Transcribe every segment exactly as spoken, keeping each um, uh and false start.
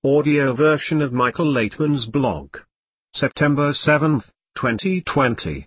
Audio version of Michael Laitman's blog. September seventh, twenty twenty.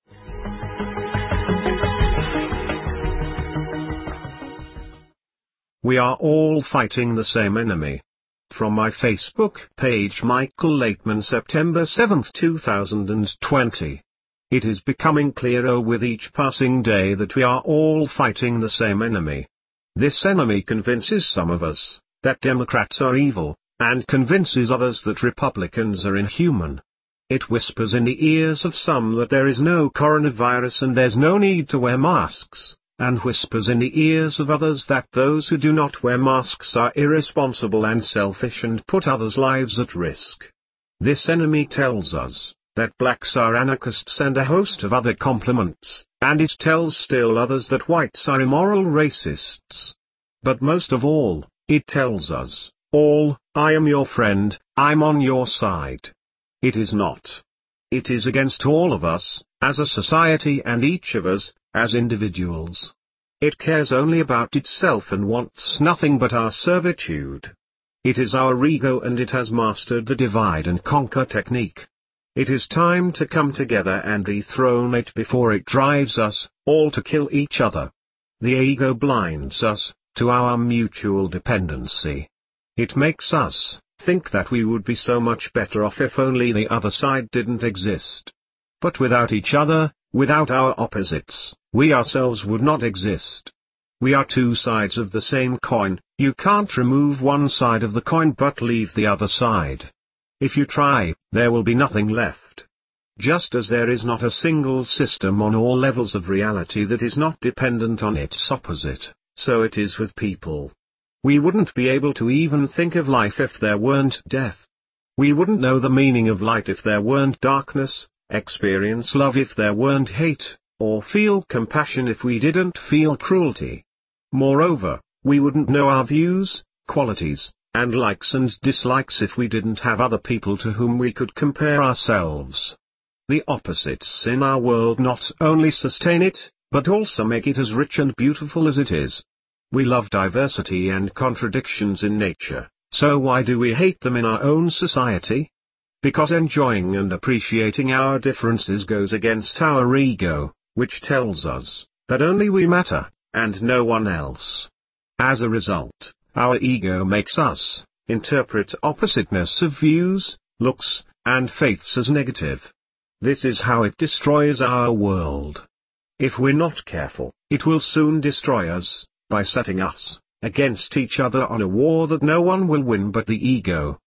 We are all fighting the same enemy. From my Facebook page, Michael Laitman, September seventh, two thousand twenty. It is becoming clearer with each passing day that we are all fighting the same enemy. This enemy convinces some of us that Democrats are evil, and convinces others that Republicans are inhuman. It whispers in the ears of some that there is no coronavirus and there's no need to wear masks, and whispers in the ears of others that those who do not wear masks are irresponsible and selfish and put others' lives at risk. This enemy tells us that blacks are anarchists and a host of other compliments, and it tells still others that whites are immoral racists. But most of all, it tells us all, I am your friend, I'm on your side. It is not. It is against all of us, as a society, and each of us, as individuals. It cares only about itself and wants nothing but our servitude. It is our ego, and it has mastered the divide and conquer technique. It is time to come together and dethrone it before it drives us all to kill each other. The ego blinds us to our mutual dependency. It makes us think that we would be so much better off if only the other side didn't exist. But without each other, without our opposites, we ourselves would not exist. We are two sides of the same coin. You can't remove one side of the coin but leave the other side. If you try, there will be nothing left. Just as there is not a single system on all levels of reality that is not dependent on its opposite, so it is with people. We wouldn't be able to even think of life if there weren't death. We wouldn't know the meaning of light if there weren't darkness, experience love if there weren't hate, or feel compassion if we didn't feel cruelty. Moreover, we wouldn't know our views, qualities, and likes and dislikes if we didn't have other people to whom we could compare ourselves. The opposites in our world not only sustain it, but also make it as rich and beautiful as it is. We love diversity and contradictions in nature, so why do we hate them in our own society? Because enjoying and appreciating our differences goes against our ego, which tells us that only we matter, and no one else. As a result, our ego makes us interpret oppositeness of views, looks, and faiths as negative. This is how it destroys our world. If we're not careful, it will soon destroy us, by setting us against each other on a war that no one will win but the ego.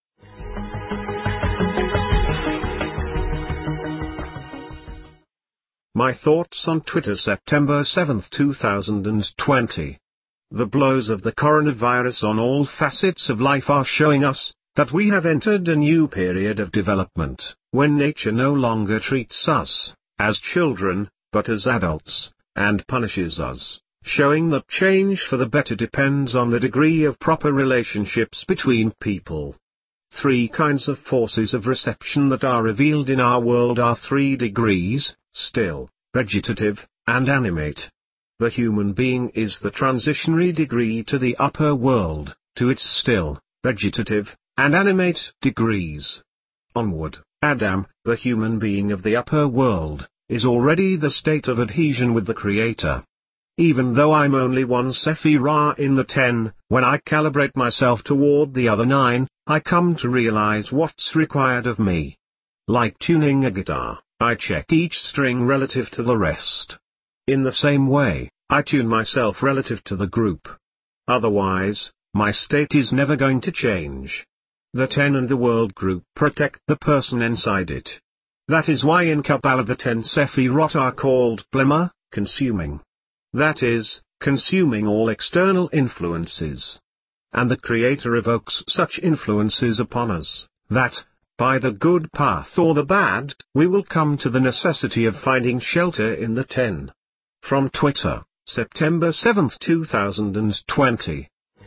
My thoughts on Twitter, September seventh, two thousand twenty. The blows of the coronavirus on all facets of life are showing us that we have entered a new period of development, when nature no longer treats us as children, but as adults, and punishes us, showing that change for the better depends on the degree of proper relationships between people. Three kinds of forces of reception that are revealed in our world are three degrees: still, vegetative, and animate. The human being is the transitionary degree to the upper world, to its still, vegetative, and animate degrees. Onward, Adam, the human being of the upper world, is already the state of adhesion with the Creator. Even though I'm only one Sephirah in the ten, when I calibrate myself toward the other nine, I come to realize what's required of me. Like tuning a guitar, I check each string relative to the rest. In the same way, I tune myself relative to the group. Otherwise, my state is never going to change. The ten and the world group protect the person inside it. That is why in Kabbalah the ten Sephirot are called Blemah, consuming. That is, consuming all external influences. And the Creator evokes such influences upon us, that, by the good path or the bad, we will come to the necessity of finding shelter in the ten. From Twitter, September seventh, two thousand twenty.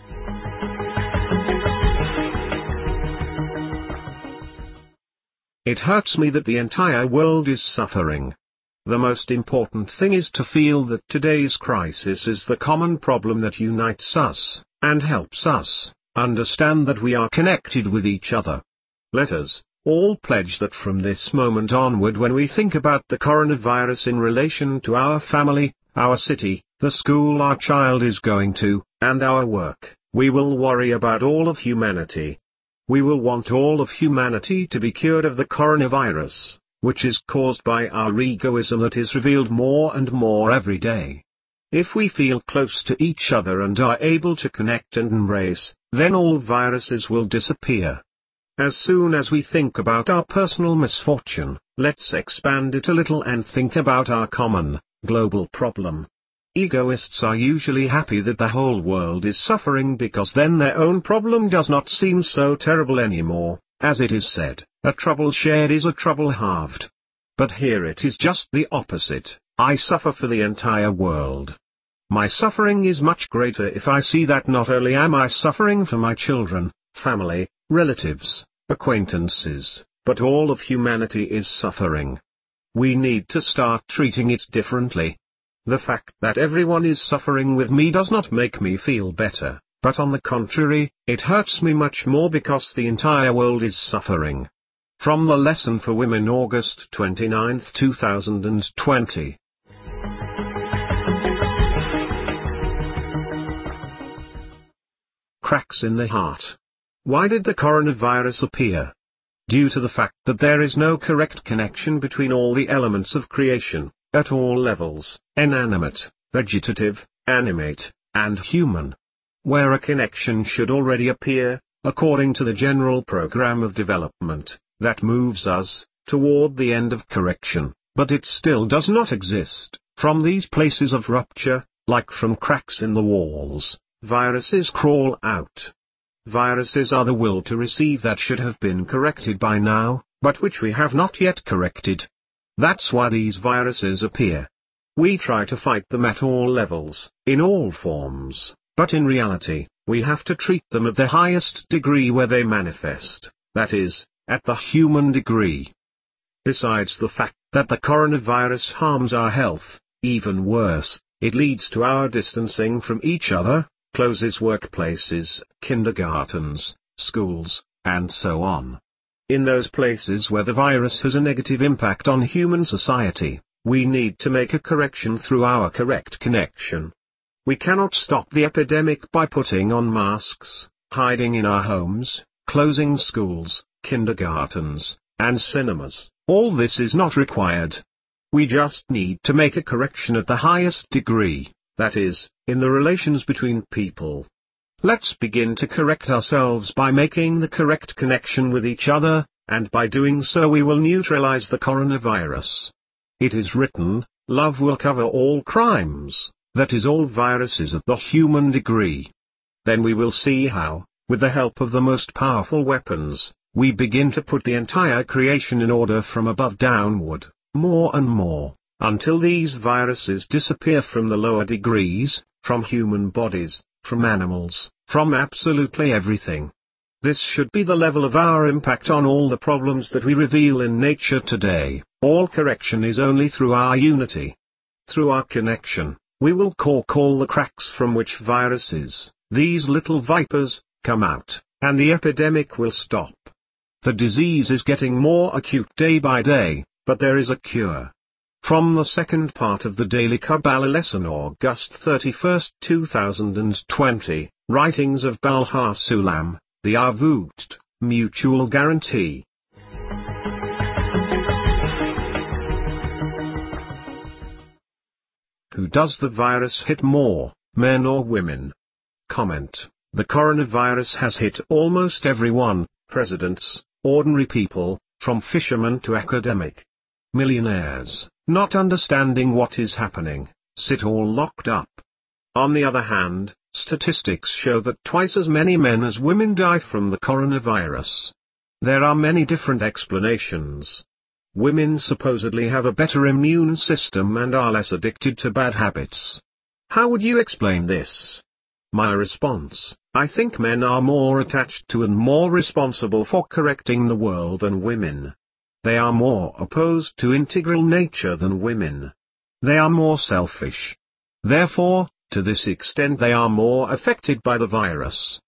It hurts me that the entire world is suffering. The most important thing is to feel that today's crisis is the common problem that unites us, and helps us, understand that we are connected with each other. Let us all pledge that from this moment onward, when we think about the coronavirus in relation to our family, our city, the school our child is going to, and our work, we will worry about all of humanity. We will want all of humanity to be cured of the coronavirus, which is caused by our egoism that is revealed more and more every day. If we feel close to each other and are able to connect and embrace, then all viruses will disappear. As soon as we think about our personal misfortune, let's expand it a little and think about our common, global problem. Egoists are usually happy that the whole world is suffering because then their own problem does not seem so terrible anymore. As it is said, a trouble shared is a trouble halved. But here it is just the opposite. I suffer for the entire world. My suffering is much greater if I see that not only am I suffering for my children, family, relatives, acquaintances, but all of humanity is suffering. We need to start treating it differently. The fact that everyone is suffering with me does not make me feel better, but on the contrary, it hurts me much more because the entire world is suffering. From the Lesson for Women, August twenty-ninth, two thousand twenty. Cracks in the heart. Why did the coronavirus appear? Due to the fact that there is no correct connection between all the elements of creation, at all levels, inanimate, vegetative, animate, and human. Where a connection should already appear, according to the general program of development, that moves us toward the end of correction, but it still does not exist. From these places of rupture, like from cracks in the walls, viruses crawl out. Viruses are the will to receive that should have been corrected by now, but which we have not yet corrected. That's why these viruses appear. We try to fight them at all levels, in all forms, but in reality, we have to treat them at the highest degree where they manifest, that is, at the human degree. Besides the fact that the coronavirus harms our health, even worse, it leads to our distancing from each other, closes workplaces, kindergartens, schools, and so on. In those places where the virus has a negative impact on human society, we need to make a correction through our correct connection. We cannot stop the epidemic by putting on masks, hiding in our homes, closing schools, kindergartens, and cinemas. All this is not required. We just need to make a correction at the highest degree, that is, in the relations between people. Let's begin to correct ourselves by making the correct connection with each other, and by doing so we will neutralize the coronavirus. It is written, love will cover all crimes, that is all viruses at the human degree. Then we will see how, with the help of the most powerful weapons, we begin to put the entire creation in order from above downward, more and more, until these viruses disappear from the lower degrees, from human bodies, from animals, from absolutely everything. This should be the level of our impact on all the problems that we reveal in nature today. All correction is only through our unity. Through our connection, we will cork all the cracks from which viruses, these little vipers, come out, and the epidemic will stop. The disease is getting more acute day by day, but there is a cure. From the second part of the Daily Kabbalah Lesson, August thirty-first, two thousand twenty, Writings of Baal HaSulam, the Arvut, Mutual Guarantee. Who does the virus hit more, men or women? Comment: the coronavirus has hit almost everyone, presidents, ordinary people, from fishermen to academic. Millionaires, not understanding what is happening, sit all locked up. On the other hand, statistics show that twice as many men as women die from the coronavirus. There are many different explanations. Women supposedly have a better immune system and are less addicted to bad habits. How would you explain this? My response: I think men are more attached to and more responsible for correcting the world than women. They are more opposed to integral nature than women. They are more selfish. Therefore, to this extent they are more affected by the virus.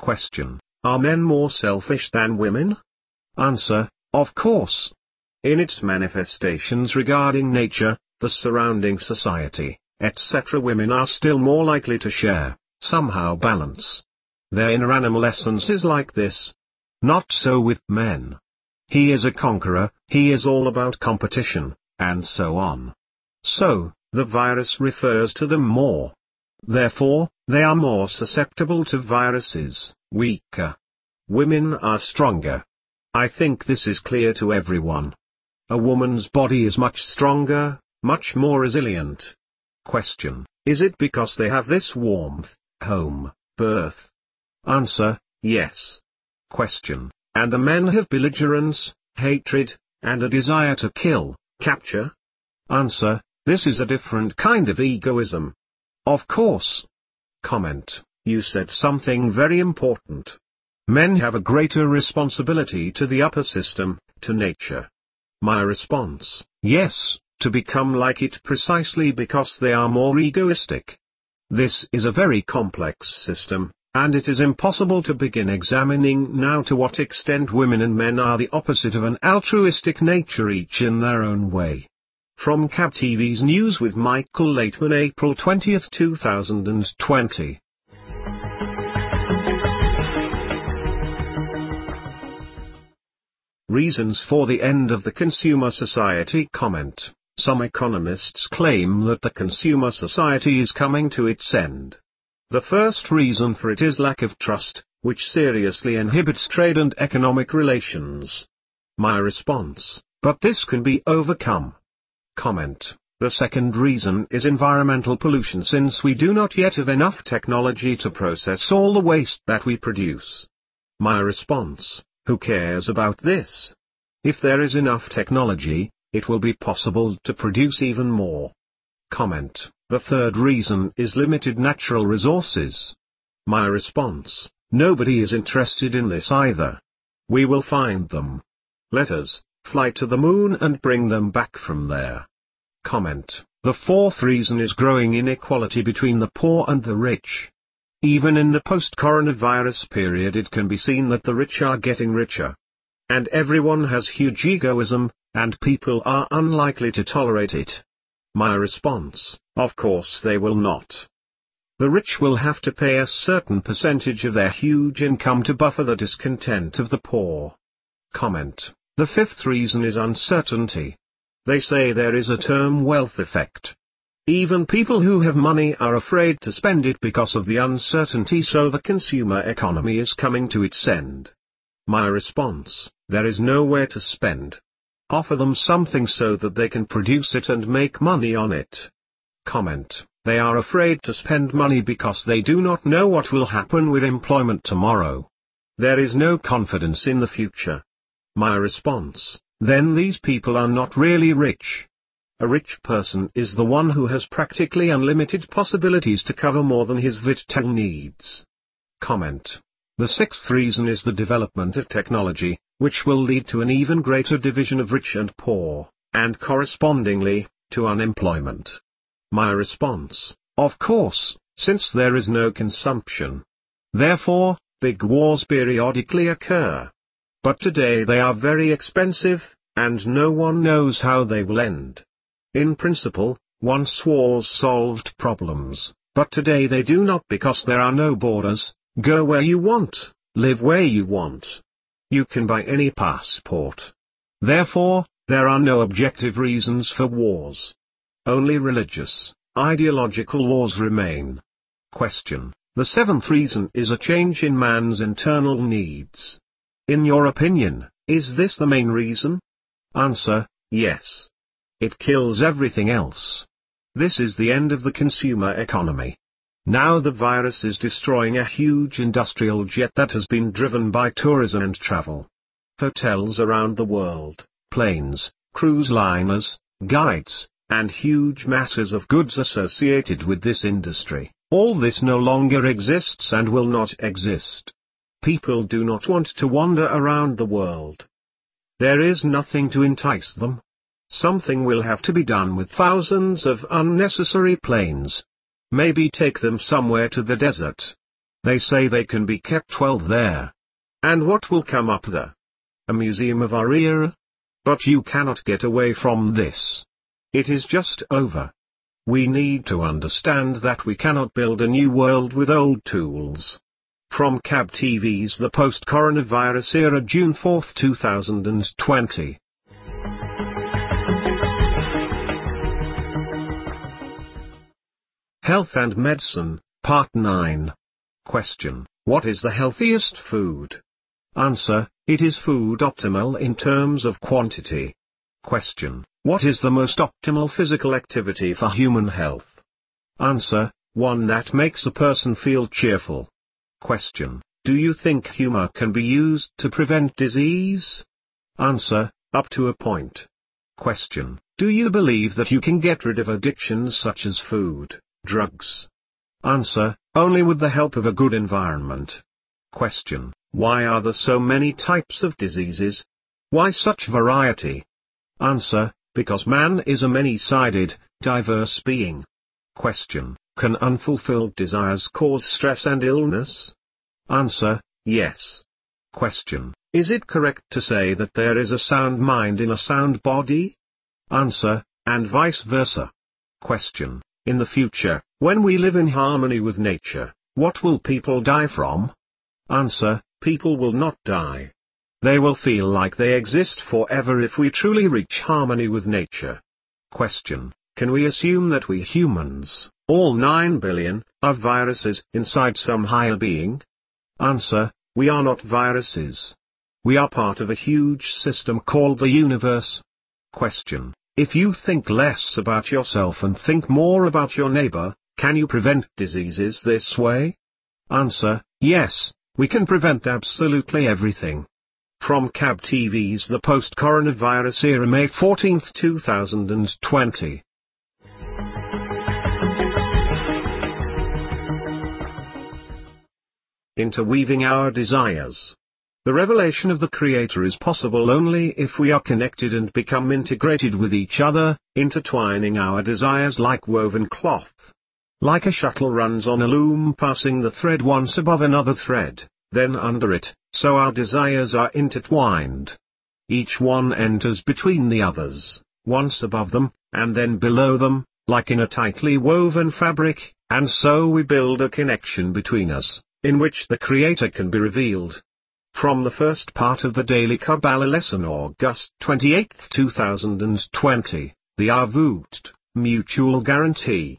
Question: Are men more selfish than women? Answer: Of course. In its manifestations regarding nature, the surrounding society, et cetera, women are still more likely to share, somehow balance. Their inner animal essence is like this. Not so with men. He is a conqueror, he is all about competition, and so on. So, the virus refers to them more. Therefore, they are more susceptible to viruses, weaker. Women are stronger. I think this is clear to everyone. A woman's body is much stronger, much more resilient. Question: Is it because they have this warmth, home, birth? Answer: Yes. Question: And the men have belligerence, hatred, and a desire to kill, capture? Answer: This is a different kind of egoism. Of course. Comment: You said something very important. Men have a greater responsibility to the upper system, to nature. My response: Yes, to become like it precisely because they are more egoistic. This is a very complex system, and it is impossible to begin examining now to what extent women and men are the opposite of an altruistic nature, each in their own way. From C A B T V's News with Michael Laitman, April twentieth two thousand twenty. Reasons for the end of the consumer society. Comment: Some economists claim that the consumer society is coming to its end. The first reason for it is lack of trust, which seriously inhibits trade and economic relations. My response: But this can be overcome. Comment: The second reason is environmental pollution, since we do not yet have enough technology to process all the waste that we produce. My response: Who cares about this? If there is enough technology, it will be possible to produce even more. Comment: The third reason is limited natural resources. My response: Nobody is interested in this either. We will find them. Let us fly to the moon and bring them back from there. Comment: The fourth reason is growing inequality between the poor and the rich. Even in the post-coronavirus period, it can be seen that the rich are getting richer. And everyone has huge egoism, and people are unlikely to tolerate it. My response: Of course they will not. The rich will have to pay a certain percentage of their huge income to buffer the discontent of the poor. Comment: The fifth reason is uncertainty. They say there is a term wealth effect. Even people who have money are afraid to spend it because of the uncertainty, so the consumer economy is coming to its end. My response: There is nowhere to spend. Offer them something so that they can produce it and make money on it. Comment: They are afraid to spend money because they do not know what will happen with employment tomorrow. There is no confidence in the future. My response: Then these people are not really rich. A rich person is the one who has practically unlimited possibilities to cover more than his vital needs. Comment: The sixth reason is the development of technology, which will lead to an even greater division of rich and poor, and correspondingly, to unemployment. My response: Of course, since there is no consumption. Therefore, big wars periodically occur. But today they are very expensive, and no one knows how they will end. In principle, once wars solved problems, but today they do not, because there are no borders. Go where you want, live where you want. You can buy any passport. Therefore, there are no objective reasons for wars. Only religious, ideological wars remain. Question: The seventh reason is a change in man's internal needs. In your opinion, is this the main reason? Answer: Yes. It kills everything else. This is the end of the consumer economy. Now the virus is destroying a huge industrial jet that has been driven by tourism and travel. Hotels around the world, planes, cruise liners, guides, and huge masses of goods associated with this industry. All this no longer exists and will not exist. People do not want to wander around the world. There is nothing to entice them. Something will have to be done with thousands of unnecessary planes. Maybe take them somewhere to the desert. They say they can be kept well there. And what will come up there? A museum of our era? But you cannot get away from this. It is just over. We need to understand that we cannot build a new world with old tools. From C A B T V's The Post-Coronavirus Era, June fourth two thousand twenty. Health and Medicine, Part nine. Question: what is the healthiest food? Answer: it is food optimal in terms of quantity. Question: what is the most optimal physical activity for human health? Answer: one that makes a person feel cheerful. Question: do you think humor can be used to prevent disease? Answer: up to a point. Question: do you believe that you can get rid of addictions such as food, drugs? Answer: only with the help of a good environment. Question: why are there so many types of diseases? Why such variety? Answer: because man is a many-sided, diverse being. Question: can unfulfilled desires cause stress and illness? Answer: yes. Question: is it correct to say that there is a sound mind in a sound body? Answer: and vice versa. Question: in the future, when we live in harmony with nature, what will people die from? Answer: people will not die. They will feel like they exist forever if we truly reach harmony with nature. Question: can we assume that we humans, all nine billion, are viruses inside some higher being? Answer: we are not viruses. We are part of a huge system called the universe. Question: if you think less about yourself and think more about your neighbor, can you prevent diseases this way? Answer: yes, we can prevent absolutely everything. From C A B T V's The Post-Coronavirus Era, May fourteenth two thousand twenty. Interweaving our desires. The revelation of the Creator is possible only if we are connected and become integrated with each other, intertwining our desires like woven cloth. Like a shuttle runs on a loom, passing the thread once above another thread, then under it, so our desires are intertwined. Each one enters between the others, once above them, and then below them, like in a tightly woven fabric, and so we build a connection between us, in which the Creator can be revealed. From the first part of the Daily Kabbalah Lesson, August twenty-eighth two thousand twenty, the Arvut, Mutual Guarantee.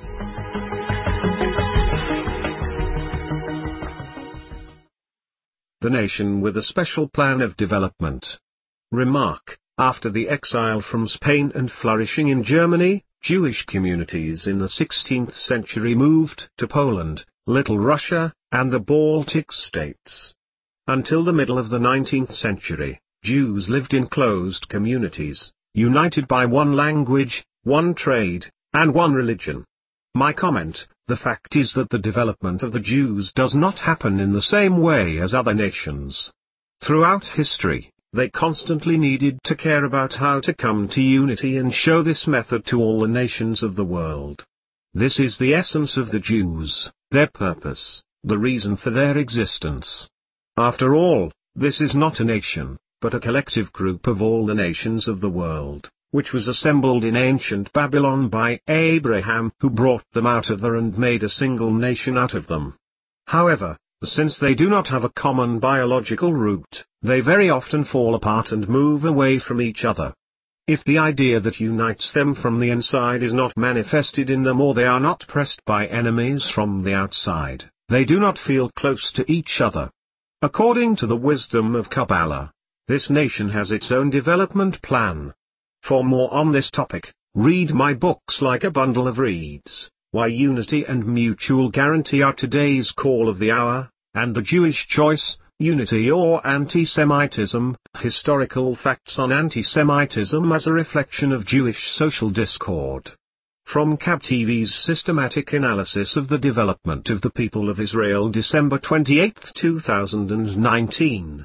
The nation with a special plan of development. Remark: after the exile from Spain and flourishing in Germany, Jewish communities in the sixteenth century moved to Poland, Little Russia, and the Baltic states. Until the middle of the nineteenth century, Jews lived in closed communities, united by one language, one trade, and one religion. My comment: the fact is that the development of the Jews does not happen in the same way as other nations. Throughout history, they constantly needed to care about how to come to unity and show this method to all the nations of the world. This is the essence of the Jews, their purpose, the reason for their existence. After all, this is not a nation, but a collective group of all the nations of the world, which was assembled in ancient Babylon by Abraham, who brought them out of there and made a single nation out of them. However, since they do not have a common biological root, they very often fall apart and move away from each other. If the idea that unites them from the inside is not manifested in them, or they are not pressed by enemies from the outside, they do not feel close to each other. According to the wisdom of Kabbalah, this nation has its own development plan. For more on this topic, read my books Like a Bundle of Reeds, Why Unity and Mutual Guarantee Are Today's Call of the Hour, and The Jewish Choice, Unity or Anti-Semitism, Historical Facts on Anti-Semitism as a Reflection of Jewish Social Discord. From C A B T V's Systematic Analysis of the Development of the People of Israel, December twenty-eighth two thousand nineteen.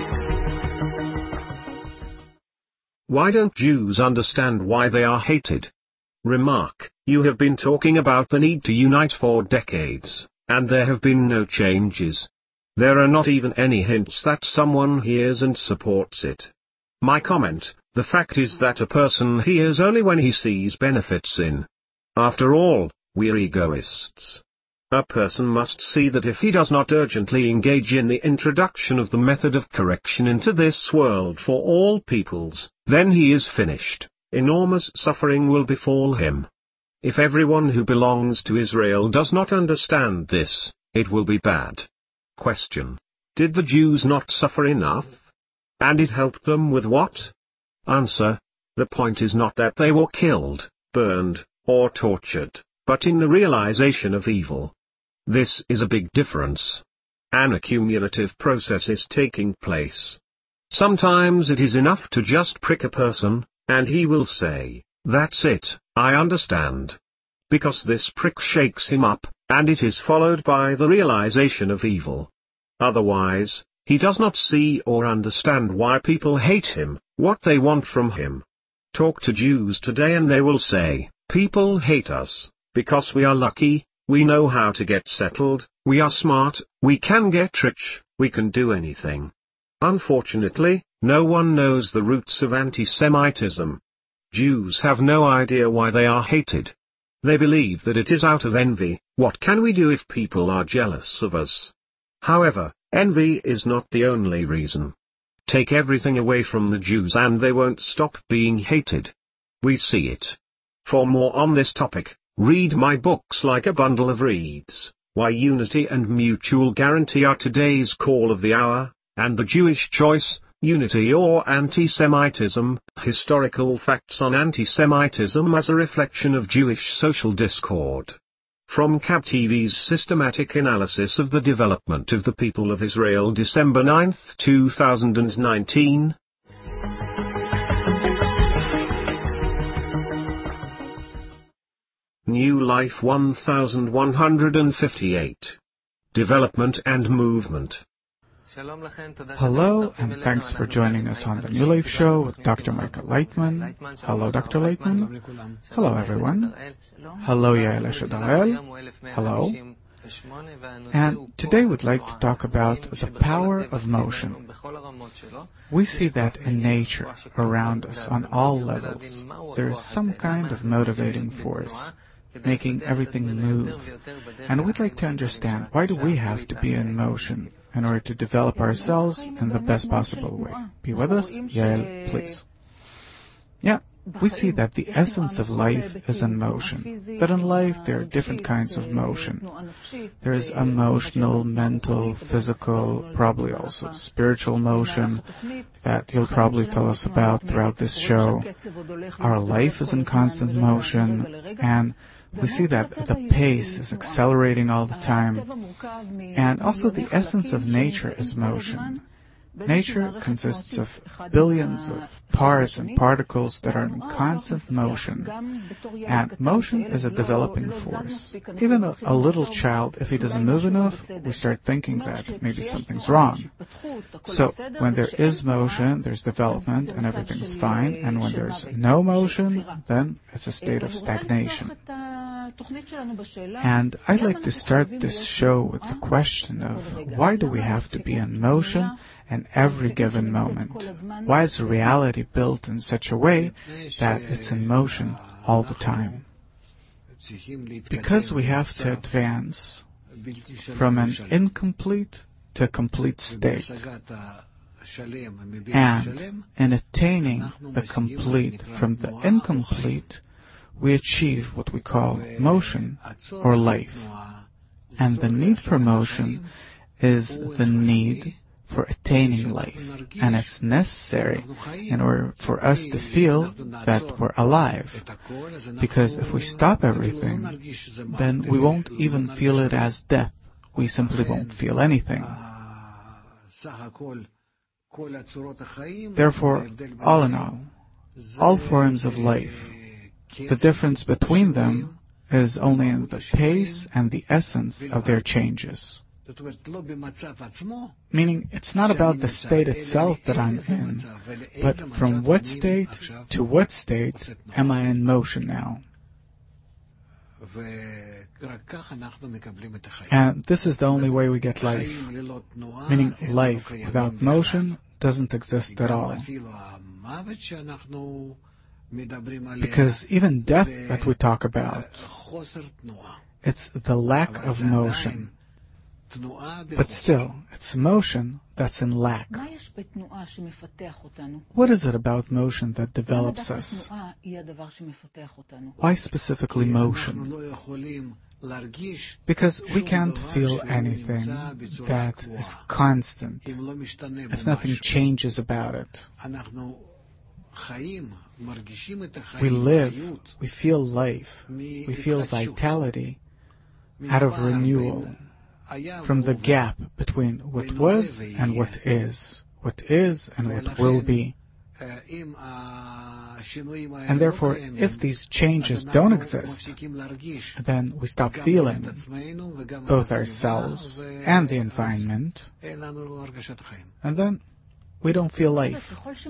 Why don't Jews understand why they are hated? Remark, you have been talking about the need to unite for decades, and there have been no changes. There are not even any hints that someone hears and supports it. My comment, the fact is that a person hears only when he sees benefits in. After all, we're egoists. A person must see that if he does not urgently engage in the introduction of the method of correction into this world for all peoples, then he is finished. Enormous suffering will befall him. If everyone who belongs to Israel does not understand this, it will be bad. Question. Did the Jews not suffer enough? And it helped them with what? Answer. The point is not that they were killed, burned, or tortured, but in the realization of evil. This is a big difference. An accumulative process is taking place. Sometimes it is enough to just prick a person, and he will say, "That's it, I understand." Because this prick shakes him up, and it is followed by the realization of evil. Otherwise, he does not see or understand why people hate him, what they want from him. Talk to Jews today and they will say, people hate us, because we are lucky, we know how to get settled, we are smart, we can get rich, we can do anything. Unfortunately, no one knows the roots of anti-Semitism. Jews have no idea why they are hated. They believe that it is out of envy. What can we do if people are jealous of us? However, envy is not the only reason. Take everything away from the Jews and they won't stop being hated. We see it. For more on this topic, read my books like a bundle of reeds, Why Unity and Mutual Guarantee Are Today's Call of the Hour, and The Jewish Choice, Unity or Anti-Semitism, Historical Facts on Anti-Semitism as a Reflection of Jewish Social Discord. From K A B T V's Systematic Analysis of the Development of the People of Israel, December ninth, two thousand nineteen. New Life one thousand one hundred fifty-eight. Development and Movement. Hello, and thanks for joining us on the New Life Show with Doctor Michael Leitman. Hello, Doctor Leitman. Hello, everyone. Hello, Yael Eshedarel. Hello. And today we'd like to talk about the power of motion. We see that in nature, around us, on all levels. There is some kind of motivating force, making everything move. And we'd like to understand, why do we have to be in motion in order to develop ourselves in the best possible way? Be with us, Yael, please. Yeah, we see that the essence of life is in motion. That in life there are different kinds of motion. There is emotional, mental, physical, probably also spiritual motion that you'll probably tell us about throughout this show. Our life is in constant motion, and we see that the pace is accelerating all the time. And also the essence of nature is motion. Nature consists of billions of parts and particles that are in constant motion. And motion is a developing force. Even a, a little child, if he doesn't move enough, we start thinking that maybe something's wrong. So when there is motion, there's development and everything's fine. And when there's no motion, then it's a state of stagnation. And I'd like to start this show with the question of, why do we have to be in motion in every given moment? Why is reality built in such a way that it's in motion all the time? Because we have to advance from an incomplete to a complete state. And in attaining the complete from the incomplete, we achieve what we call motion or life. And the need for motion is the need for attaining life. And it's necessary in order for us to feel that we're alive. Because if we stop everything, then we won't even feel it as death. We simply won't feel anything. Therefore, all in all, all forms of life, the difference between them is only in the pace and the essence of their changes. Meaning, it's not about the state itself that I'm in, but from what state to what state am I in motion now? And this is the only way we get life. Meaning life without motion doesn't exist at all. Because even death that we talk about, it's the lack of motion. But still, it's motion that's in lack. What is it about motion that develops us? Why specifically motion? Because we can't feel anything that is constant if nothing changes about it. We live, we feel life, we feel vitality out of renewal, from the gap between what was and what is, what is and what will be. And therefore, if these changes don't exist, then we stop feeling both ourselves and the environment, and then we don't feel life.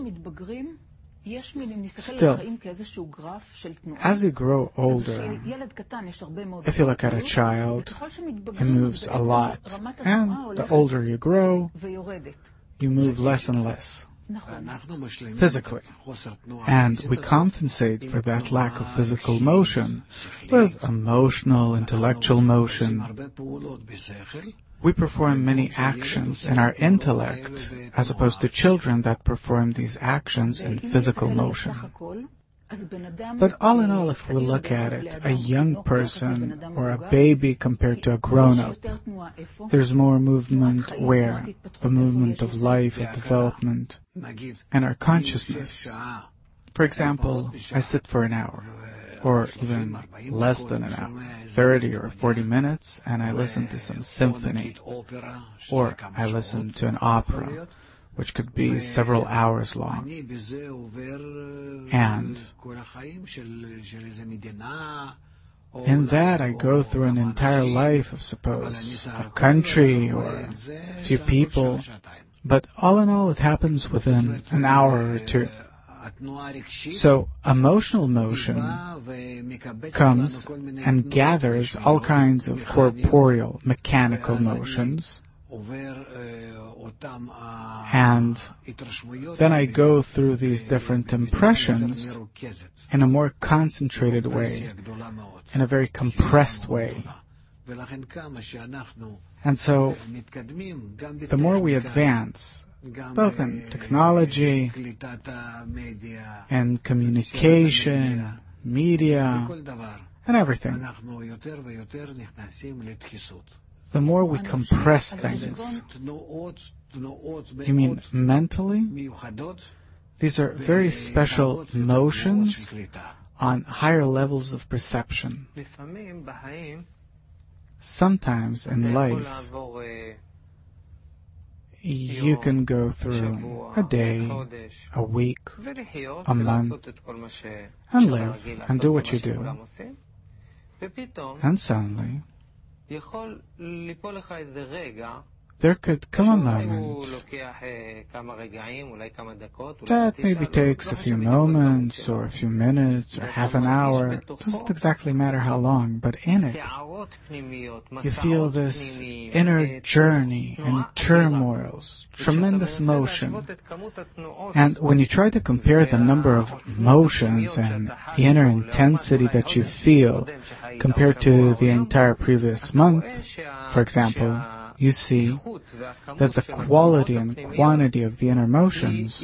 Still, as you grow older, if you look at a child, he moves a lot, and the older you grow, you move less and less, physically. And we compensate for that lack of physical motion with emotional, intellectual motion. We perform many actions in our intellect, as opposed to children that perform these actions in physical motion. But all in all, if we look at it, a young person or a baby compared to a grown-up, there's more movement where? The movement of life, of development, and our consciousness. For example, I sit for an hour, or even less than an hour, thirty or forty minutes, and I listen to some symphony, or I listen to an opera, which could be several hours long. And in that I go through an entire life of, suppose, a country or a few people, but all in all it happens within an hour or two. So emotional motion comes and gathers all kinds of corporeal, mechanical motions, and then I go through these different impressions in a more concentrated way, in a very compressed way. And so, the more we advance, both in technology, and communication, media, and everything, the more we compress things. You mean mentally? These are very special motions on higher levels of perception. Sometimes in life, you can go through a day, a week, a month, and live and do what you do. And suddenly, there could come a moment that maybe takes a few moments or a few minutes or half an hour. It doesn't exactly matter how long, but in it, you feel this inner journey and turmoils, tremendous motion. And when you try to compare the number of motions and the inner intensity that you feel compared to the entire previous month, for example, you see that the quality and quantity of the inner motions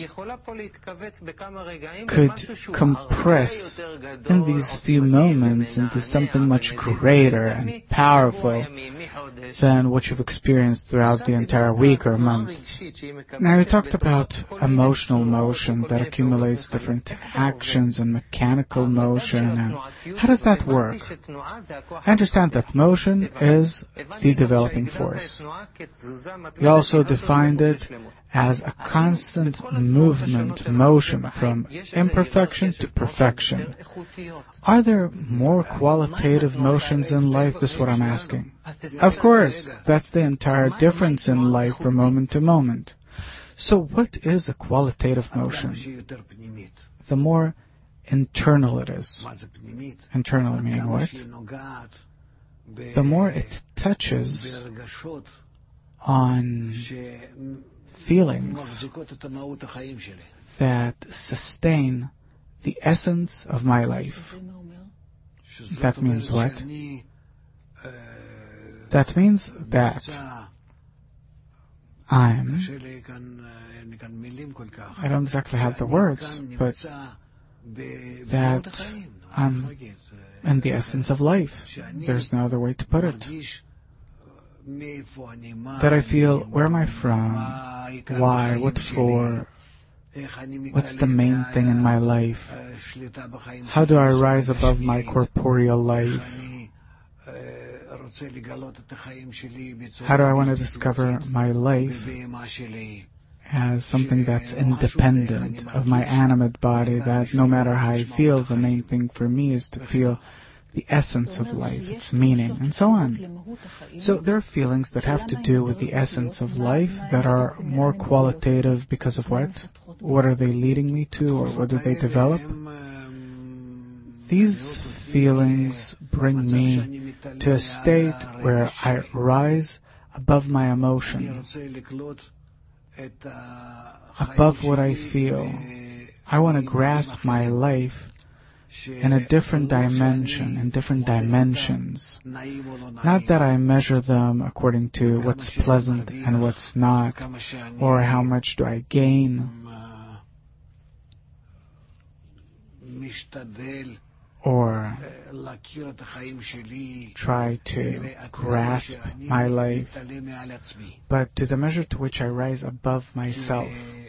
could compress in these few moments into something much greater and powerful than what you've experienced throughout the entire week or month. Now, we talked about emotional motion that accumulates different actions and mechanical motion. And how does that work? I understand that motion is the developing force. We also defined it as a constant movement, motion from imperfection to perfection. Are there more qualitative motions in life? That's what I'm asking. Of course, that's the entire difference in life from moment to moment. So what is a qualitative motion? The more internal it is. Internal meaning what? The more it touches on feelings that sustain the essence of my life. That means what? That means that I'm, I don't exactly have the words, but that I'm in the essence of life. There's no other way to put it. That I feel, where am I from? Why? What for? What's the main thing in my life? How do I rise above my corporeal life? How do I want to discover my life as something that's independent of my animate body, that no matter how I feel, the main thing for me is to feel the essence of life, its meaning, and so on. So there are feelings that have to do with the essence of life that are more qualitative because of what? What are they leading me to, or what do they develop? These feelings bring me to a state where I rise above my emotion, above what I feel. I want to grasp my life in a different dimension, in different dimensions. Not that I measure them according to what's pleasant and what's not, or how much do I gain, or try to grasp my life, but to the measure to which I rise above myself.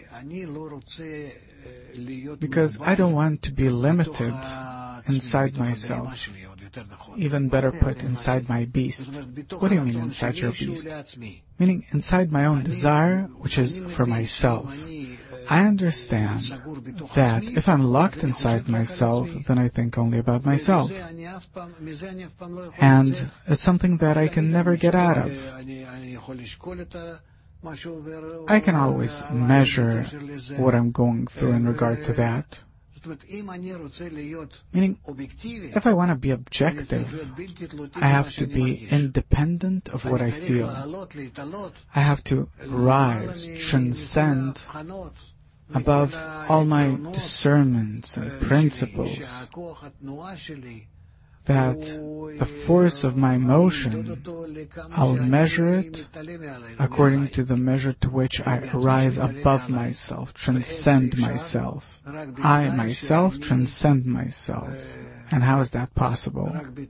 Because I don't want to be limited inside myself. Even better put, inside my beast. What do you mean inside your beast? Meaning inside my own desire, which is for myself. I understand that if I'm locked inside myself, then I think only about myself. And it's something that I can never get out of. I can always measure what I'm going through in regard to that. Meaning, if I want to be objective, I have to be independent of what I feel. I have to rise, transcend above all my discernments and principles, that the force of my motion, I'll measure it according to the measure to which I rise above myself, transcend myself. I, myself, transcend myself. And how is that possible?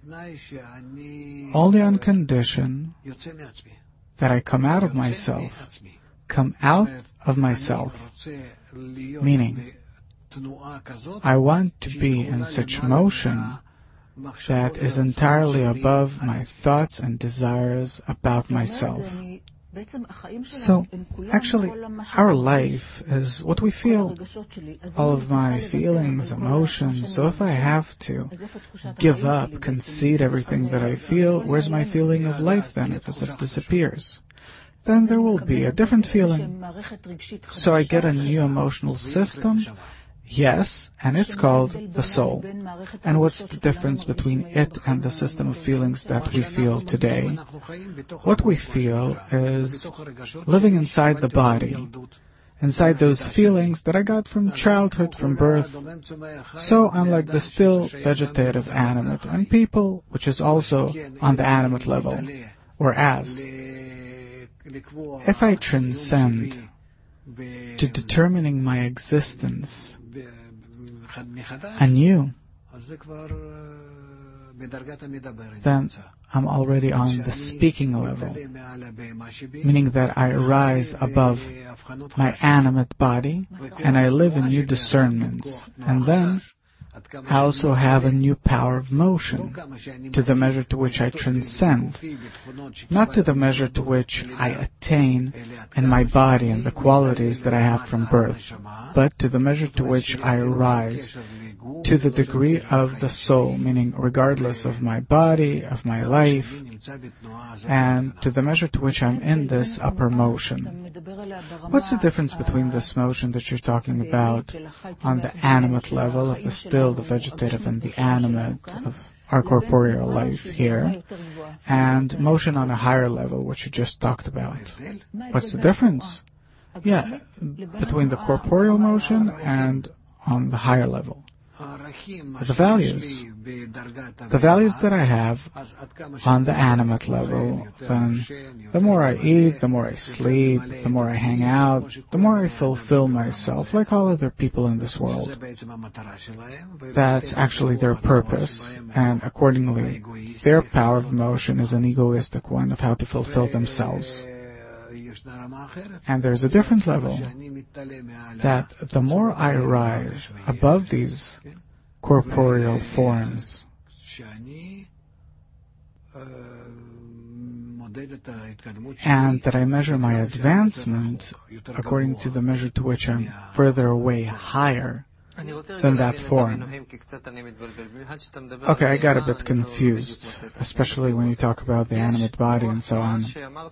Only on condition that I come out of myself, come out of myself, meaning I want to be in such motion that is entirely above my thoughts and desires about myself. So, actually, our life is what we feel, all of my feelings, emotions. So if I have to give up, concede everything that I feel, where's my feeling of life then? It just disappears. Then there will be a different feeling. So I get a new emotional system. Yes, and it's called the soul. And what's the difference between it and the system of feelings that we feel today? What we feel is living inside the body, inside those feelings that I got from childhood, from birth. So I'm like the still vegetative animate, and people, which is also on the animate level. Whereas, if I transcend to determining my existence anew, then I'm already on the speaking level, meaning that I rise above my animate body and I live in new discernments. And then I also have a new power of motion, to the measure to which I transcend, not to the measure to which I attain in my body and the qualities that I have from birth, but to the measure to which I rise, to the degree of the soul, meaning regardless of my body, of my life, and to the measure to which I'm in this upper motion. What's the difference between this motion that you're talking about on the animate level of the still, the vegetative, and the animate of our corporeal life here, and motion on a higher level, which you just talked about? What's the difference? Yeah, between the corporeal motion and on the higher level. The values. The values that I have on the animate level, then the more I eat, the more I sleep, the more I hang out, the more I fulfill myself, like all other people in this world. That's actually their purpose, and accordingly, their power of motion is an egoistic one of how to fulfill themselves. And there's a different level, that the more I rise above these corporeal forms, and that I measure my advancement according to the measure to which I'm further away, higher than that form. Okay, I got a bit confused, especially when you talk about the animate body and so on.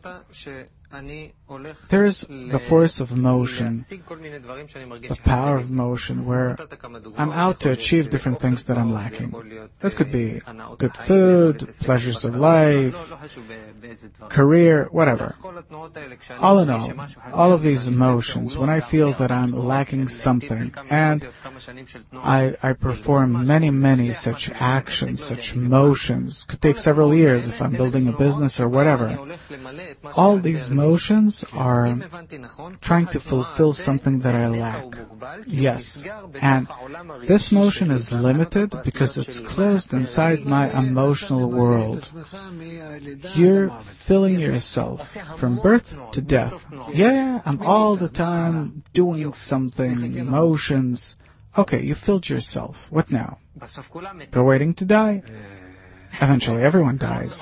There's the force of motion, the power of motion, where I'm out to achieve different things that I'm lacking. That could be good food, pleasures of life, career, whatever. All in all, all of these emotions, when I feel that I'm lacking something, and I, I perform many, many such actions, such motions, could take several years if I'm building a business or whatever. All these motions are trying to fulfill something that I lack. Yes. And this motion is limited because it's closed inside my emotional world. You're filling yourself from birth to death. Yeah, I'm all the time doing something, emotions. Okay, you filled yourself. What now? You're waiting to die? Eventually, everyone dies.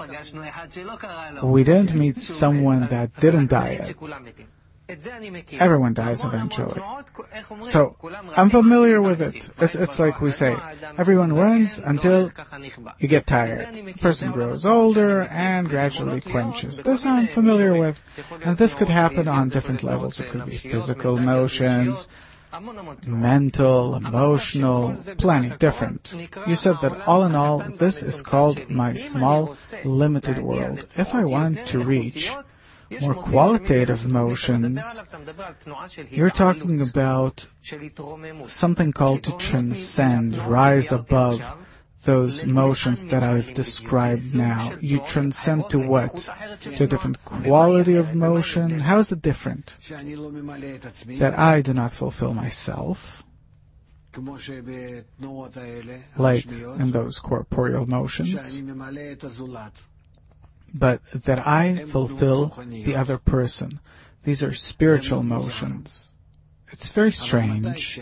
We didn't meet someone that didn't die yet. Everyone dies eventually. So, I'm familiar with it. It's, it's like we say, everyone runs until you get tired. The person grows older and gradually quenches. This I'm familiar with, and this could happen on different levels. It could be physical motions, mental, emotional, plenty different. You said that all in all, this is called my small, limited world. If I want to reach more qualitative motions, you're talking about something called to transcend, rise above those motions that I've described now. You transcend to what? To a different quality of motion? How is it different? That I do not fulfill myself, like in those corporeal motions, but that I fulfill the other person. These are spiritual motions. It's very strange.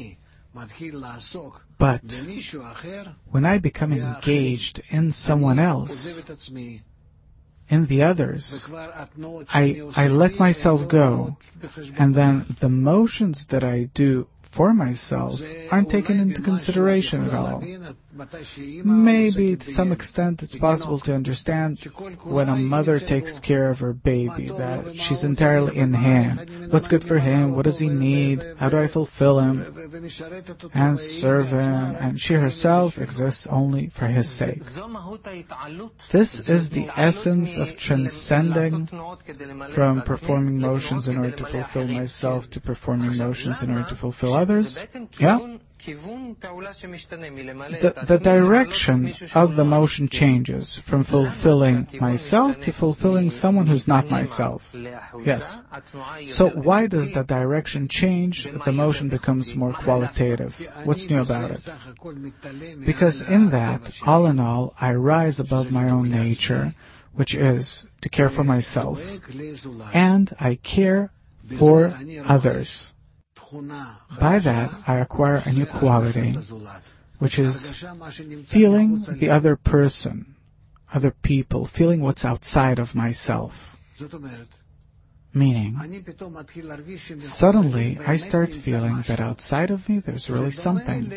But when I become engaged in someone else, in the others, I, I let myself go, and then the motions that I do for myself aren't taken into consideration at all. Maybe to some extent it's possible to understand when a mother takes care of her baby, that she's entirely in him. What's good for him? What does he need? How do I fulfill him? And serve him. And she herself exists only for his sake. This is the essence of transcending from performing motions in order to fulfill myself to performing motions in order to fulfill others. Yeah? The, the direction of the motion changes from fulfilling myself to fulfilling someone who's not myself. Yes. So why does the direction change? The motion becomes more qualitative. What's new about it? Because in that, all in all, I rise above my own nature, which is to care for myself, and I care for others. By that, I acquire a new quality, which is feeling the other person, other people, feeling what's outside of myself. Meaning, suddenly I start feeling that outside of me there's really something.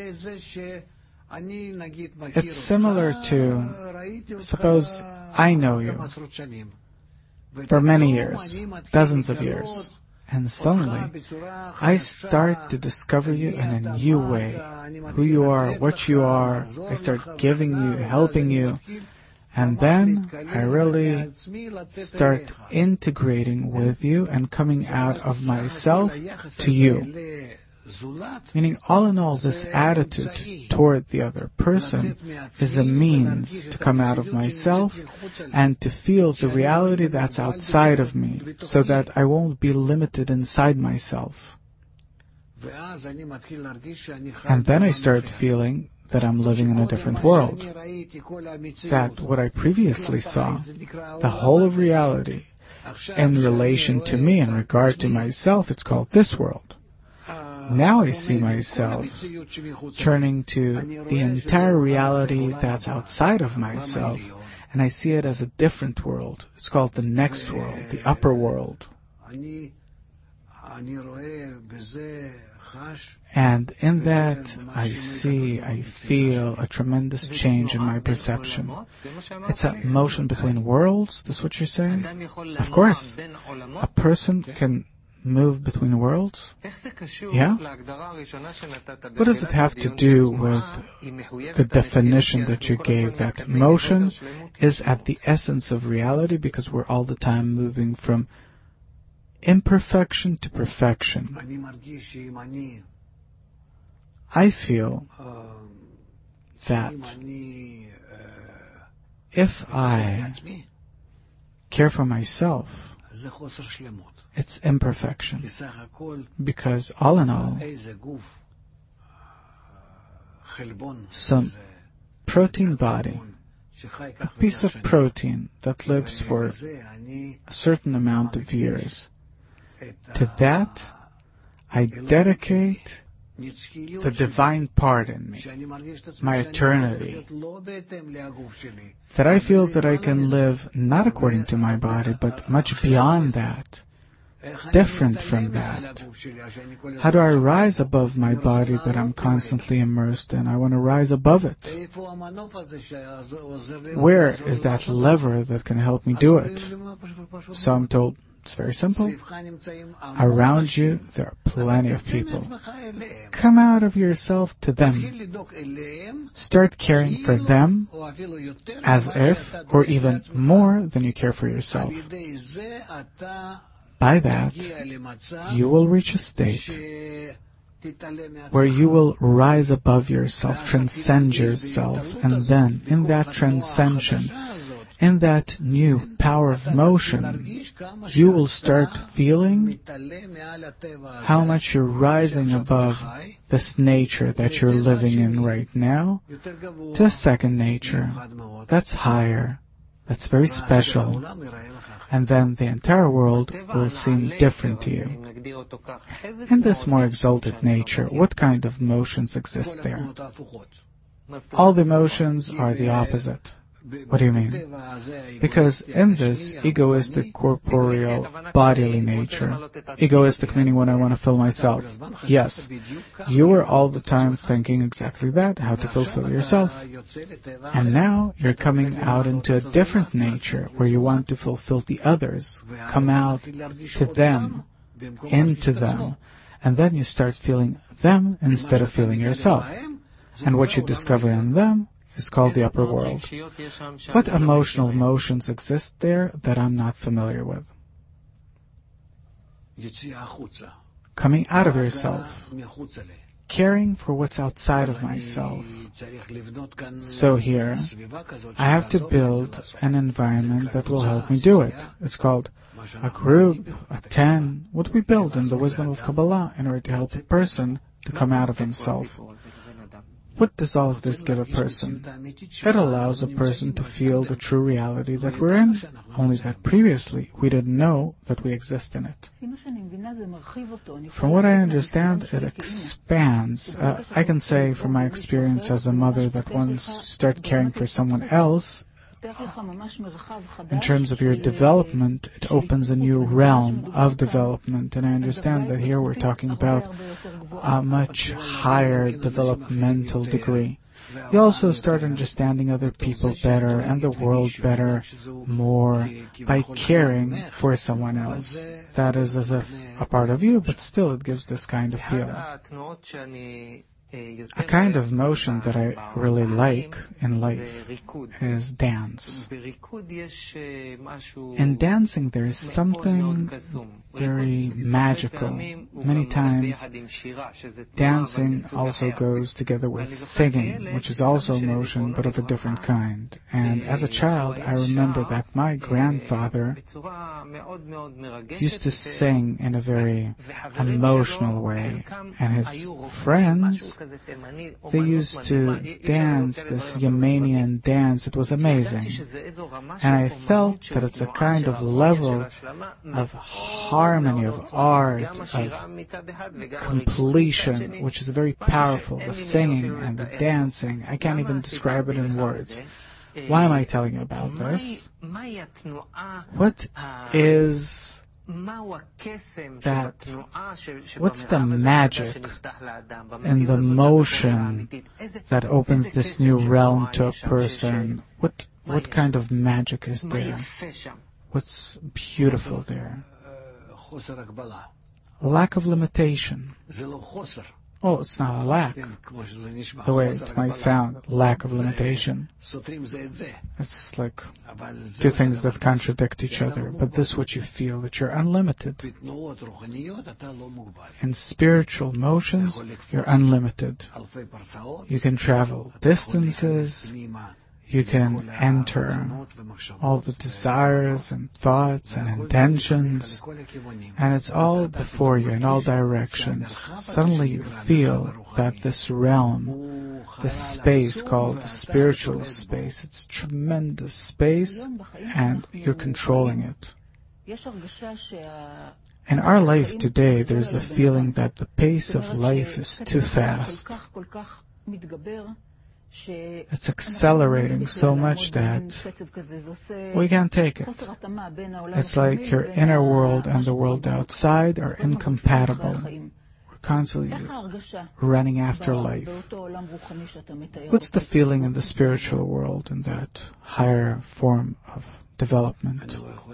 It's similar to, suppose I know you for many years, dozens of years, And suddenly, I start to discover you in a new way. Who you are, what you are. I start giving you, helping you. And then I really start integrating with you and coming out of myself to you. Meaning, all in all, this attitude toward the other person is a means to come out of myself and to feel the reality that's outside of me, so that I won't be limited inside myself. And then I start feeling that I'm living in a different world. That what I previously saw, the whole of reality, in relation to me, in regard to myself, it's called this world. Now I see myself turning to the entire reality that's outside of myself, and I see it as a different world. It's called the next world, the upper world. And in that, I see, I feel a tremendous change in my perception. It's a motion between worlds, that's what you're saying? Of course. A person can move between worlds? Yeah? What does it have to do with the definition that you gave, that motion is at the essence of reality because we're all the time moving from imperfection to perfection? I feel that if I care for myself, it's imperfection. Because all in all, some protein body, a piece of protein that lives for a certain amount of years, to that I dedicate the divine part in me, my eternity, that I feel that I can live not according to my body, but much beyond that, different from that. How do I rise above my body that I'm constantly immersed in? I want to rise above it. Where is that lever that can help me do it? So I'm told, it's very simple. Around you, there are plenty of people. Come out of yourself to them. Start caring for them as if, or even more than you care for yourself. By that, you will reach a state where you will rise above yourself, transcend yourself, and then, in that transcension, in that new power of motion, you will start feeling how much you're rising above this nature that you're living in right now to a second nature. That's higher. That's very special. And then the entire world will seem different to you. In this more exalted nature, what kind of motions exist there? All the motions are the opposite. What do you mean? Because in this egoistic, corporeal, bodily nature, egoistic meaning when I want to fill myself, yes, you are all the time thinking exactly that, how to fulfill yourself. And now you're coming out into a different nature where you want to fulfill the others, come out to them, into them, and then you start feeling them instead of feeling yourself. And what you discover in them is called the upper world. What emotional motions exist there that I'm not familiar with? Coming out of yourself, caring for what's outside of myself. So here, I have to build an environment that will help me do it. It's called a group, a ten. What do we build in the wisdom of Kabbalah in order to help a person to come out of himself? What does all of this give a person? It allows a person to feel the true reality that we're in, only that previously we didn't know that we exist in it. From what I understand, it expands. Uh, I can say from my experience as a mother that once you start caring for someone else, in terms of your development, it opens a new realm of development. And I understand that here we're talking about a much higher developmental degree. You also start understanding other people better and the world better, more, by caring for someone else. That is as if a part of you, but still it gives this kind of feeling. A kind of motion that I really like in life is dance. In dancing there is something very magical. Many times dancing also goes together with singing, which is also motion but of a different kind. And as a child I remember that my grandfather used to sing in a very emotional way, and his friends, they used to dance this Yemenian dance. It was amazing. And I felt that it's a kind of level of harmony, of art, of completion, which is very powerful. The singing and the dancing, I can't even describe it in words. Why am I telling you about this? What is that, what's the magic in the motion that opens this new realm to a person? What what kind of magic is there? What's beautiful there? Lack of limitation. Oh, it's not a lack, the way it might sound, lack of limitation. It's like two things that contradict each other, but this is what you feel, that you're unlimited. In spiritual motions, you're unlimited. You can travel distances, you can enter all the desires and thoughts and intentions, and it's all before you in all directions. Suddenly you feel that this realm, this space called the spiritual space, it's tremendous space, and you're controlling it. In our life today, there's a feeling that the pace of life is too fast. It's accelerating so much that we can't take it. It's like your inner world and the world outside are incompatible. We're constantly running after life. What's the feeling in the spiritual world, in that higher form of development?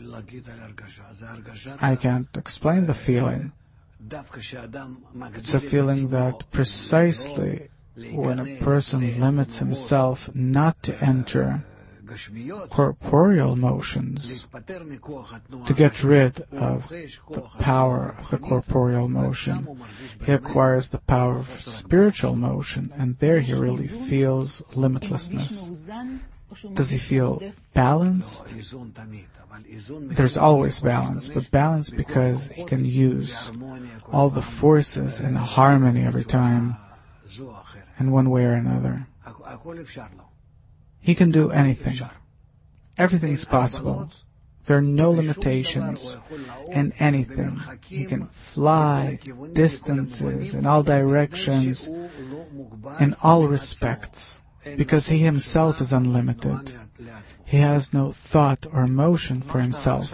I can't explain the feeling. It's a feeling that precisely when a person limits himself not to enter corporeal motions, to get rid of the power of the corporeal motion, he acquires the power of spiritual motion, and there he really feels limitlessness. Does he feel balanced? There's always balance, but balance because he can use all the forces in harmony every time, in one way or another. He can do anything. Everything is possible. There are no limitations in anything. He can fly distances in all directions, in all respects, because he himself is unlimited. He has no thought or emotion for himself.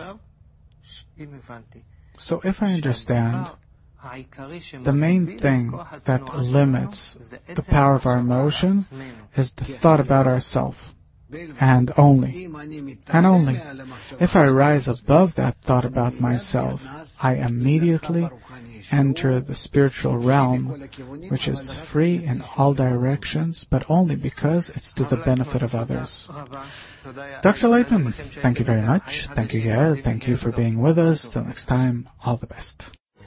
So if I understand, the main thing that limits the power of our emotion is the thought about ourselves, and only, and only. If I rise above that thought about myself, I immediately enter the spiritual realm, which is free in all directions, but only because it's to the benefit of others. Doctor Leitman, thank you very much. Thank you, Yael. Thank you for being with us. Till next time, all the best.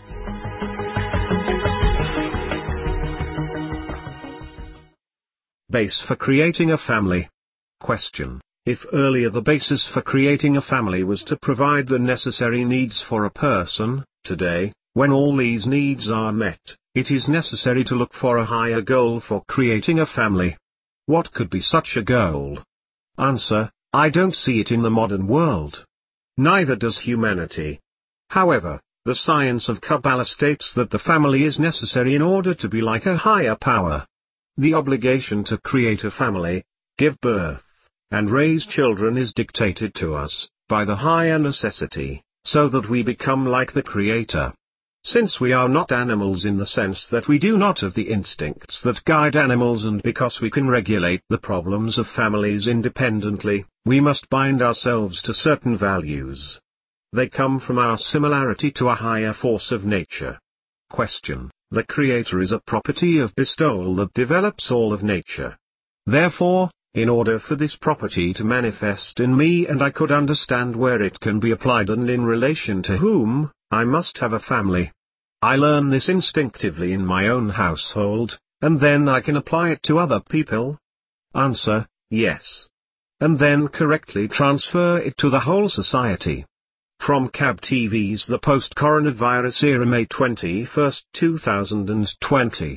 Base for creating a family. Question. If earlier the basis for creating a family was to provide the necessary needs for a person, today, when all these needs are met, it is necessary to look for a higher goal for creating a family. What could be such a goal? Answer. I don't see it in the modern world. Neither does humanity. However, the science of Kabbalah states that the family is necessary in order to be like a higher power. The obligation to create a family, give birth, and raise children is dictated to us by the higher necessity, so that we become like the Creator. Since we are not animals in the sense that we do not have the instincts that guide animals, and because we can regulate the problems of families independently, we must bind ourselves to certain values. They come from our similarity to a higher force of nature. Question: the Creator is a property of bestowal that develops all of nature. Therefore, in order for this property to manifest in me and I could understand where it can be applied and in relation to whom, I must have a family. I learn this instinctively in my own household, and then I can apply it to other people? Answer: yes. And then correctly transfer it to the whole society. From C A B T V's The Post-Coronavirus Era, May twenty-first, two thousand twenty.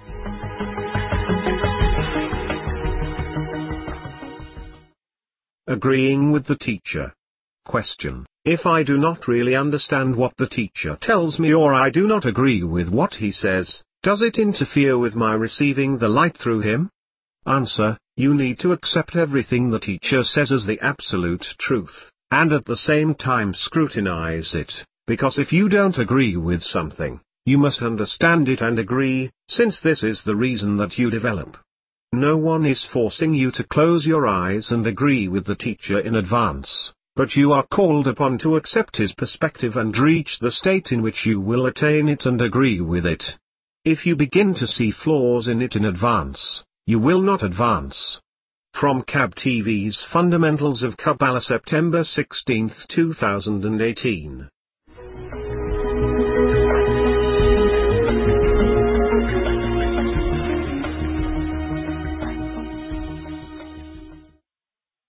Agreeing with the teacher. Question: if I do not really understand what the teacher tells me, or I do not agree with what he says, does it interfere with my receiving the light through him? Answer: you need to accept everything the teacher says as the absolute truth, and at the same time scrutinize it, because if you don't agree with something, you must understand it and agree, since this is the reason that you develop. No one is forcing you to close your eyes and agree with the teacher in advance, but you are called upon to accept his perspective and reach the state in which you will attain it and agree with it. If you begin to see flaws in it in advance, you will not advance. From C A B T V's Fundamentals of Kabbalah, September sixteenth, two thousand eighteen.